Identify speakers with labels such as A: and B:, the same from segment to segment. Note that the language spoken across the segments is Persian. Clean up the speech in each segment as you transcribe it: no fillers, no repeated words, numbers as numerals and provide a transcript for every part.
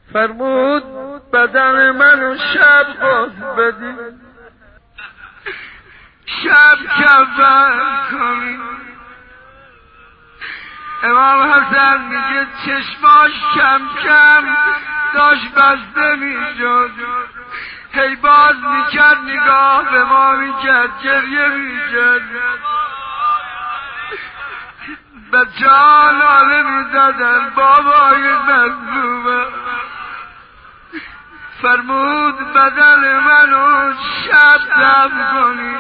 A: فرمود بدن منو شب باز بدی، شب کفن کنی. امام حسن میگه چشماش کم کم داشت بسته میشد، هی باز میکرد نگاه به ما میکرد، گریه میکرد. بچه ها ناله میزدن بابای مظلومه. فرمود بدن منو شب دفن کنی،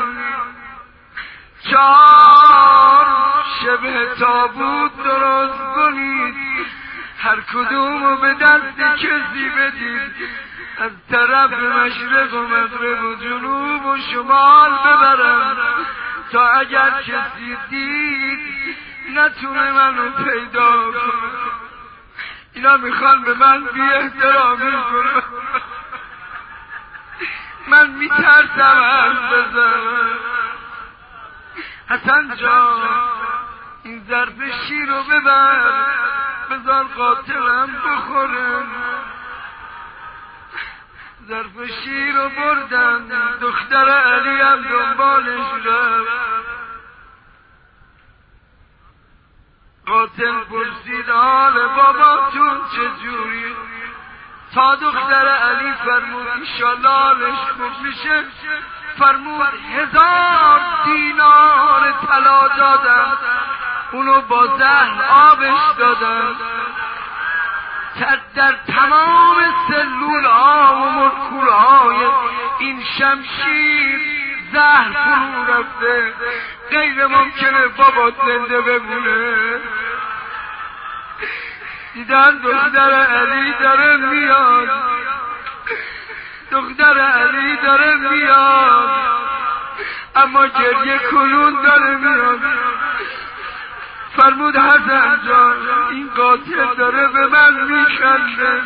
A: 4 شبه تابوت درست کنید، هر کدومو به دست کسی بدید، از طرف مشرق و مغرب و جنوب و شمال ببرم تا اگر کسی دید نتونه منو پیدا کنه. اینا میخوان به من بی احترامی کنن، من میترسم حرف بزنم. حسن جان این ظرف شیر رو ببر، بذار قاتلم بخوره. ظرف شیر رو بردم، دختر علی هم دنبالش رفت. قاتل پرسید حال باباتون چجوری؟ تا دختر علی فرمود انشالله حالش خوب میشه. فرمود 1000 دینار طلا دادم، اونو با زهر آبش دادم، در تمام سلول ها و مولکول های این شمشیر زهر فرو رفته، غیر ممکنه بابا زنده بمونه. دیدن دختر علی داره میاد، دختر علی داره میاد، اما گریه کنون داره میاد. فرمود حسن جان این قاتل داره به من میخنده،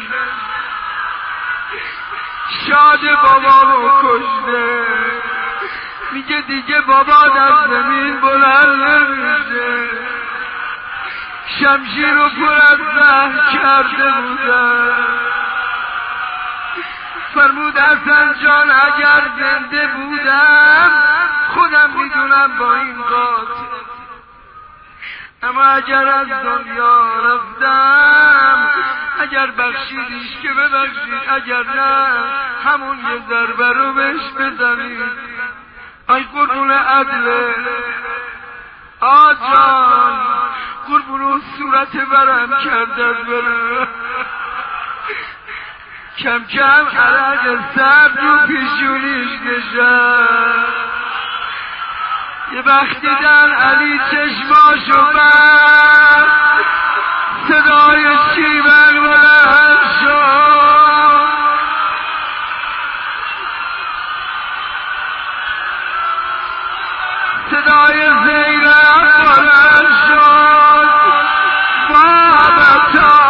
A: شاد بابا رو کشته. میگه دیگه بابا در زمین بلند نمیشه، شمشیر رو پر از زهر کرده بودن. فرمود حسن جان اگر زنده بودم خودم میدونم با این قاتل، اما اگر از دنیا رفتم اگر بخشیدیش که ببخشید، اگر نه همون یه ضربه رو بهش بزنید. ای قربون عدله آجان، قربون صورت برم کردن برم. کم کم عرق سرد رو پیشونیش نشد. یه وقت دیدن علی چشماشو بست، صدای شیون بلند شد، صدای زینب بلند شد، بابتا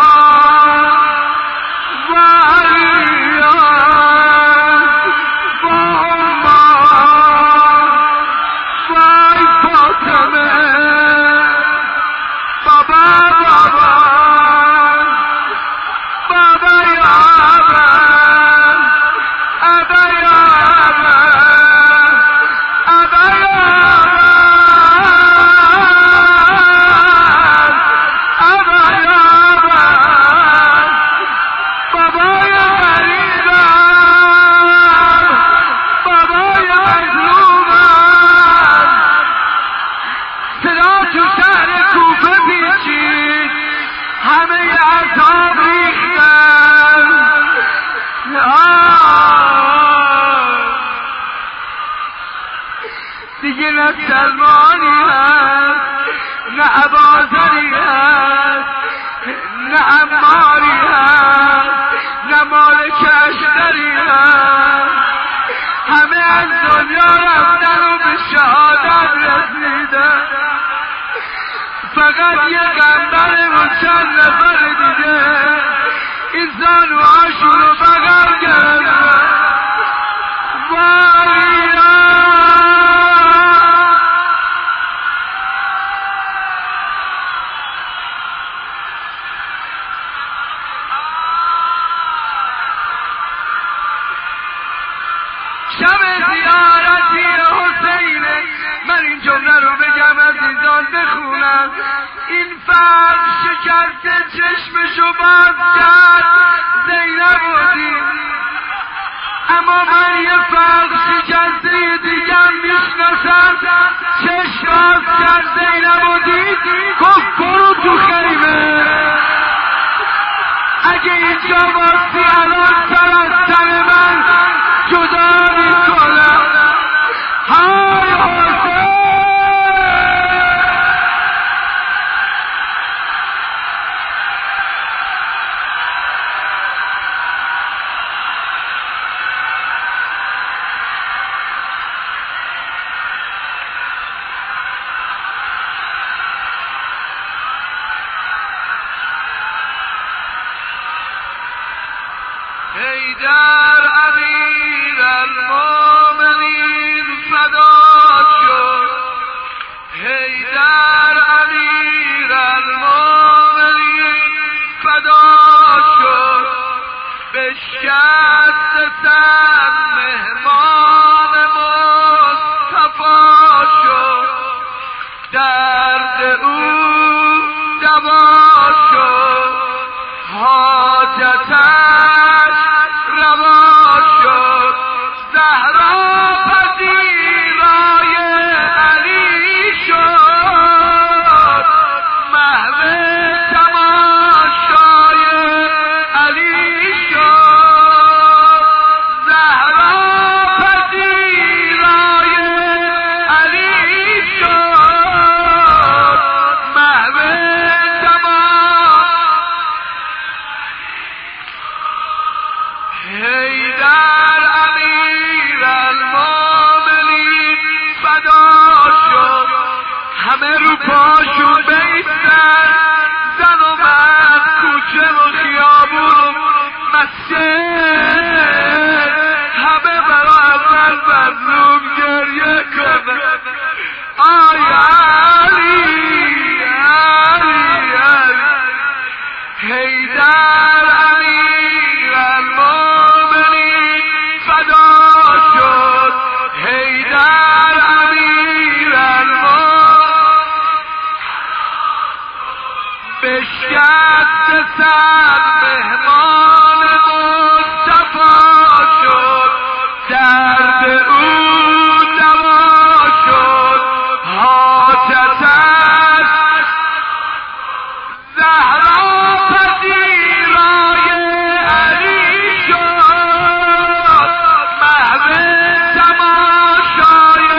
A: دیگه نه سلمانی هست، نه عبازری هست، نه عماری هست، نه مالک اشتری هست. همه از دنیا رفتن و به شهادت رسیدن، فقط یه قنبر و چند نفر دیگه این زانوهاشون رو بغل گرفتن. بودن. این فرد شکست چشمشو باز کرد، زینب رو دید. اما من یه فرد شکسته دیگم میشناسم، چشم باز کرد زینب رو دید، گفت برو تو خیمه. اگه اینجا باسی الان سر از تن من جدا میکنم. های حسین! حیدر امیر المومنین فدا شد، حیدر امیر المومنین فدا شد. بشکست سر مهمان مصطفی شد، درد او دوا شد، حاجتش روا شد. زهرا پذیرای علی شد، محو تماشای علی شد. زهرا پذیرای علی شد، محو حیدر امیر المومنین فدا شد. همه رو پاشون بیستن، زن و مرد، کوچه و خیابون و مسجد، همه برای اول مظلوم گریه کنن. آی علی علی علی. حیدر امیر المومنین فدا شد، حیدر امیر المومنین بشکست سر مهمان مصطفی شد، درد او دوا شد، حاجتش زهرا پذیرای علی شد، محو تماشای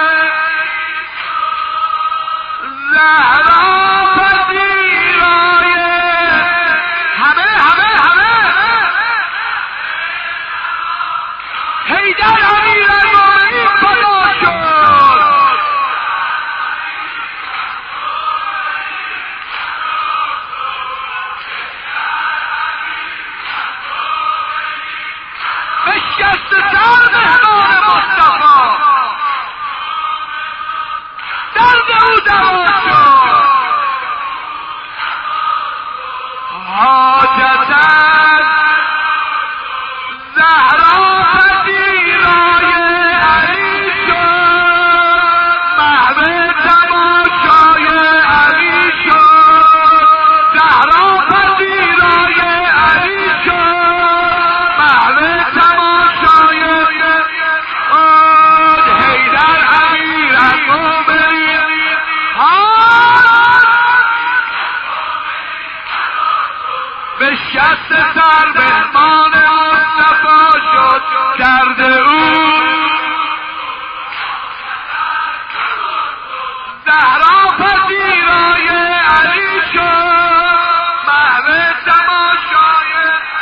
A: زهرا پذیرای همه حیدر امیر المومنین فدا شد. بشکست سر مهمان مصطفی، درد او دوا شد، حاجتش زهرا پذیرای علی شد، محو تماشای علی شد. زهرا پذیرای علی شد، محو تماشای حیدر امیر المومنین. بشکست سر مهمان مصطفی شد، درد او زهرا پذیرای علی شد، محو تماشای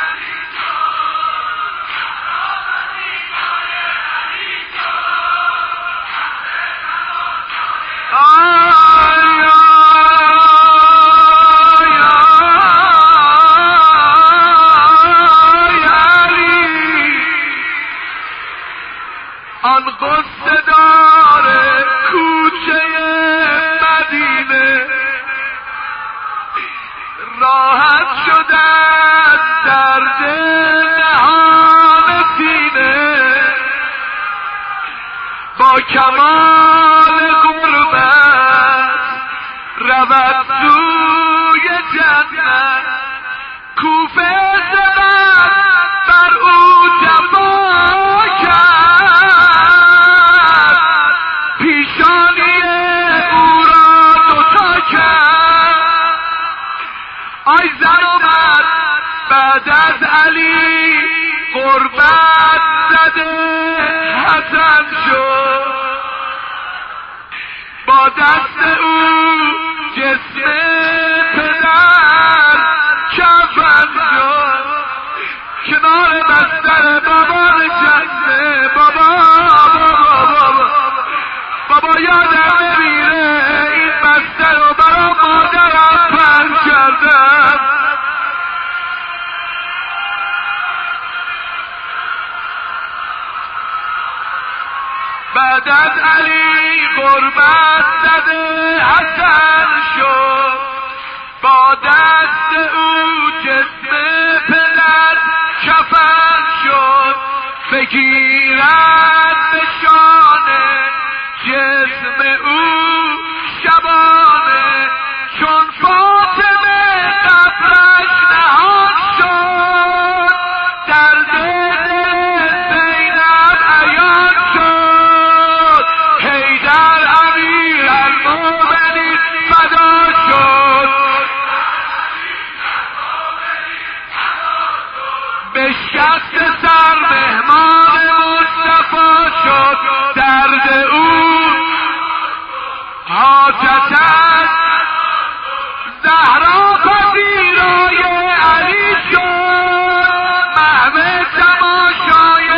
A: آن قصه داره کوچه مدینه، راحت شده از درد نهان سینه، با کمال قربت رود بعد از علی قربت زده حسن شد، با دست او جسم پدر کفن شد، کنار بستر بابا نشسته. بابا یادم نمیره این بستر رو برا مادرم پهن کردم. بعد از علی قربت زده حسن شد، با دست او جسم پدر کفن شد. بگیرد به شانه جسم او شبانه، چون فاطمه قبرش نهان شد، درد دل زینب عیان شد. حیدر امیر المومنین فدا شد، به شخص سر مهمان مصطفی شد. درد او حاجت از زهرا پذیرای علی شد، محو تماشای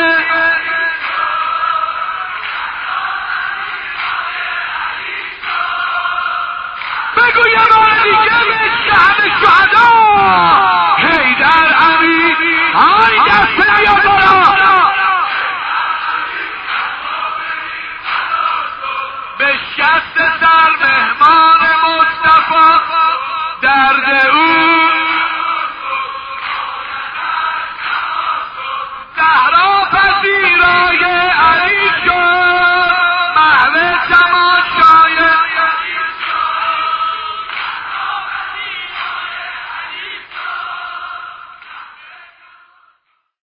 A: بگو یه بار دیگه به همه شهدا حیدر امیر. آی دست نیا برا، به شست سر مهمان مصطفی، درد او